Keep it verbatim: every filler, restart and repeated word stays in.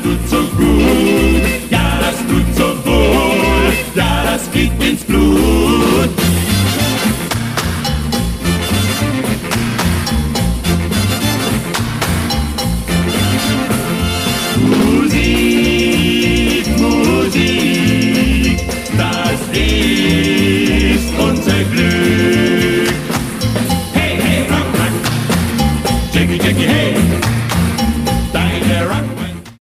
tut so gut, ja, das tut so wohl, ja, das geht ins Blut.